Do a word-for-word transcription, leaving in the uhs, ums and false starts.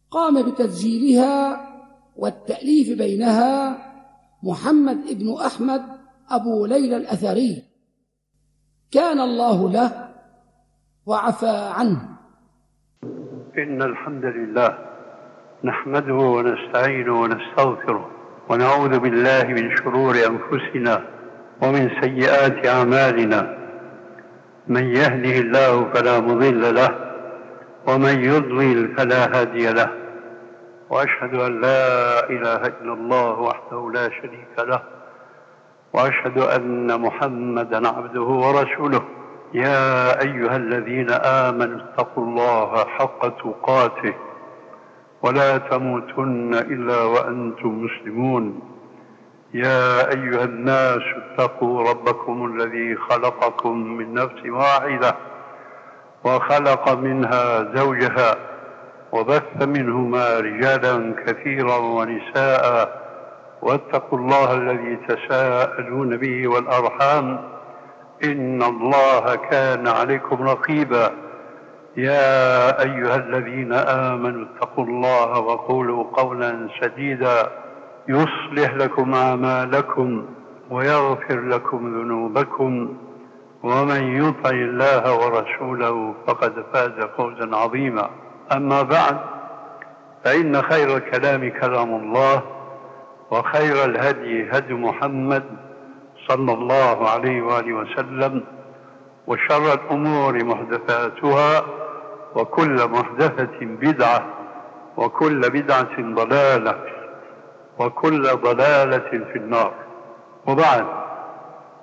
قام بتسجيلها والتأليف بينها محمد بن أحمد أبو ليلى الأثري، كان الله له وعفى عنه. إن الحمد لله نحمده ونستعينه ونستغفره، ونعوذ بالله من شرور أنفسنا ومن سيئات أعمالنا، من يهده الله فلا مضل له ومن يضلل فلا هادي له، وأشهد أن لا إله إلا الله وحده لا شريك له، وأشهد أن محمدًا عبده ورسوله. يا أيها الذين آمنوا اتقوا الله حق تقاته ولا تموتن إلا وأنتم مسلمون. يا أيها الناس اتقوا ربكم الذي خلقكم من نفس واحدة وخلق منها زوجها وبث منهما رجالا كثيرا ونساء، واتقوا الله الذي تساءلون به والأرحام، إن الله كان عليكم رقيبا. يا أيها الذين آمنوا اتقوا الله وقولوا قولا سديدا يصلح لكم أعمالكم ويغفر لكم ذنوبكم، ومن يطع الله ورسوله فقد فاز فوزا عظيما. أما بعد، فإن خير الكلام كلام الله، وخير الهدي هدي محمد صلى الله عليه وآله وسلم، وشر الأمور محدثاتها، وكل محدثة بدعة، وكل بدعة ضلالة، وكل ضلالة في النار. وبعد،